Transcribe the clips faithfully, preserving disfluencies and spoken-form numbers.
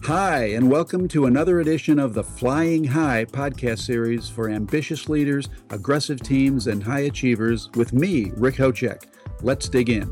Hi, and welcome to another edition of the Flying High podcast series for ambitious leaders, aggressive teams, and high achievers with me, Rick Hocek. Let's dig in.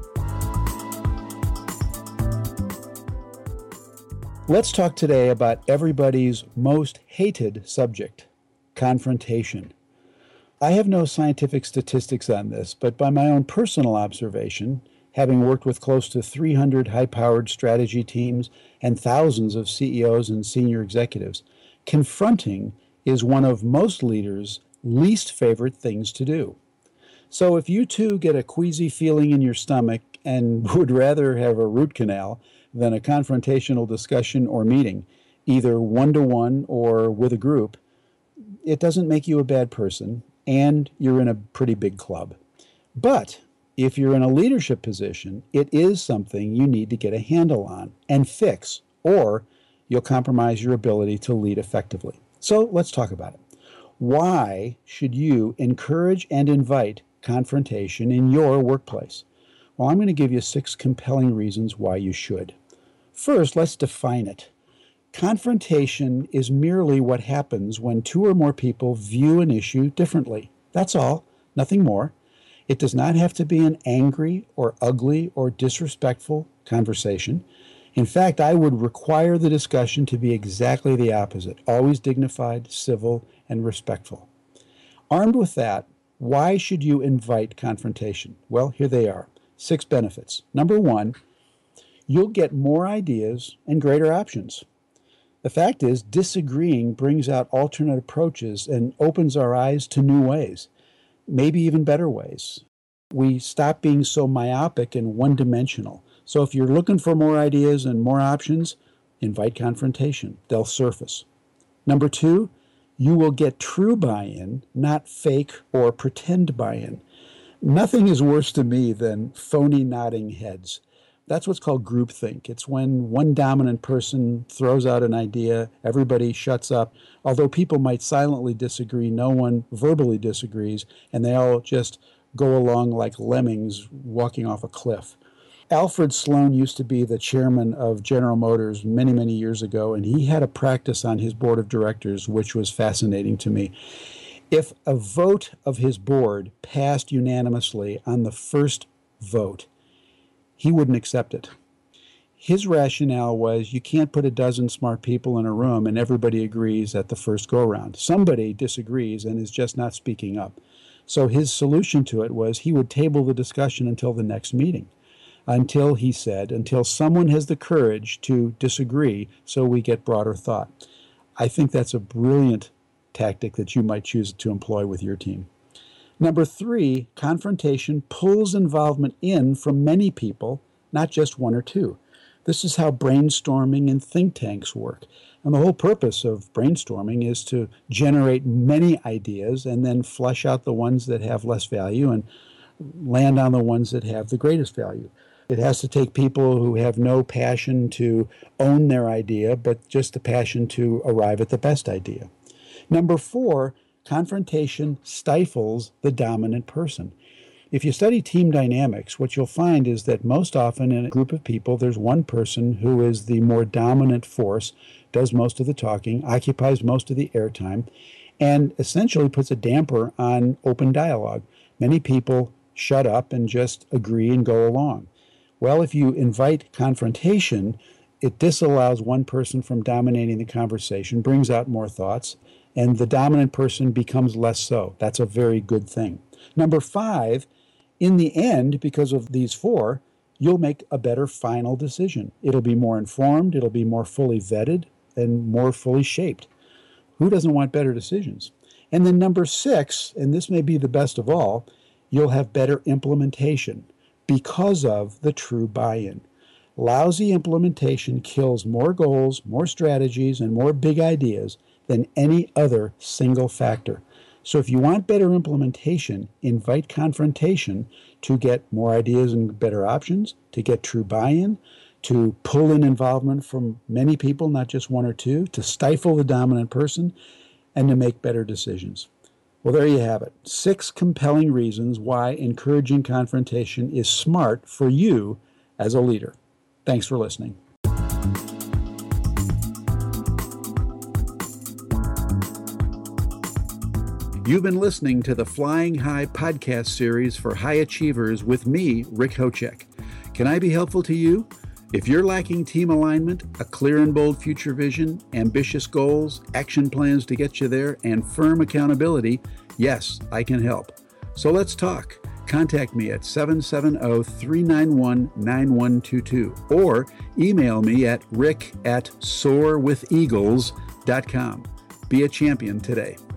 Let's talk today about everybody's most hated subject, confrontation. I have no scientific statistics on this, but by my own personal observation, having worked with close to three hundred high-powered strategy teams and thousands of C E Os and senior executives, confronting is one of most leaders' least favorite things to do. So if you too get a queasy feeling in your stomach and would rather have a root canal than a confrontational discussion or meeting, either one-to-one or with a group, it doesn't make you a bad person, and you're in a pretty big club. But if you're in a leadership position, it is something you need to get a handle on and fix, or you'll compromise your ability to lead effectively. So let's talk about it. Why should you encourage and invite confrontation in your workplace? Well, I'm going to give you six compelling reasons why you should. First, let's define it. Confrontation is merely what happens when two or more people view an issue differently. That's all, nothing more. It does not have to be an angry or ugly or disrespectful conversation. In fact, I would require the discussion to be exactly the opposite, always dignified, civil, and respectful. Armed with that, why should you invite confrontation? Well, here they are. Six benefits. Number one, you'll get more ideas and greater options. The fact is, disagreeing brings out alternate approaches and opens our eyes to new ways. Maybe even better ways. We stop being so myopic and one-dimensional. So if you're looking for more ideas and more options, invite confrontation. They'll surface. Number two, you will get true buy-in, not fake or pretend buy-in. Nothing is worse to me than phony nodding heads. That's what's called groupthink. It's when one dominant person throws out an idea, everybody shuts up. Although people might silently disagree, no one verbally disagrees, and they all just go along like lemmings walking off a cliff. Alfred Sloan used to be the chairman of General Motors many, many years ago, and he had a practice on his board of directors which was fascinating to me. If a vote of his board passed unanimously on the first vote, he wouldn't accept it. His rationale was you can't put a dozen smart people in a room and everybody agrees at the first go-round. Somebody disagrees and is just not speaking up. So his solution to it was he would table the discussion until the next meeting, until, he said, until someone has the courage to disagree so we get broader thought. I think that's a brilliant tactic that you might choose to employ with your team. Number three, confrontation pulls involvement in from many people, not just one or two. This is how brainstorming and think tanks work. And the whole purpose of brainstorming is to generate many ideas and then flesh out the ones that have less value and land on the ones that have the greatest value. It has to take people who have no passion to own their idea, but just the passion to arrive at the best idea. Number four, confrontation stifles the dominant person. If you study team dynamics, what you'll find is that most often in a group of people, there's one person who is the more dominant force, does most of the talking, occupies most of the airtime, and essentially puts a damper on open dialogue. Many people shut up and just agree and go along. Well, if you invite confrontation, it disallows one person from dominating the conversation, brings out more thoughts, and the dominant person becomes less so. That's a very good thing. Number five, in the end, because of these four, you'll make a better final decision. It'll be more informed, it'll be more fully vetted, and more fully shaped. Who doesn't want better decisions? And then number six, and this may be the best of all, you'll have better implementation because of the true buy-in. Lousy implementation kills more goals, more strategies, and more big ideas than any other single factor. So if you want better implementation, invite confrontation to get more ideas and better options, to get true buy-in, to pull in involvement from many people, not just one or two, to stifle the dominant person, and to make better decisions. Well, there you have it. Six compelling reasons why encouraging confrontation is smart for you as a leader. Thanks for listening. You've been listening to the Flying High podcast series for high achievers with me, Rick Hocek. Can I be helpful to you? If you're lacking team alignment, a clear and bold future vision, ambitious goals, action plans to get you there, and firm accountability, yes, I can help. So let's talk. Contact me at seven seven zero, three nine one, nine one two two or email me at rick at soar with eagles dot com. Be a champion today.